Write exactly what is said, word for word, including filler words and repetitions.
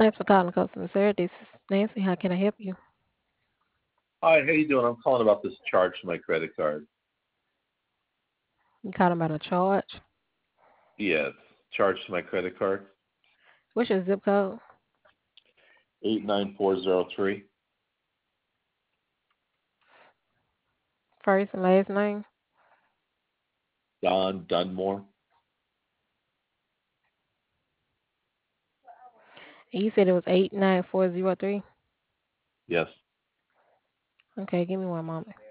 Thanks for calling customer service. This is Nancy. How can I help you? Hi, how you doing? I'm calling about this charge to my credit card. You calling about a charge? Yes, charge to my credit card. What's your zip code? Eight nine four zero three. First and last name? Don Dunmore. And you said it was eight nine four zero three. Yes. Okay, give me one moment.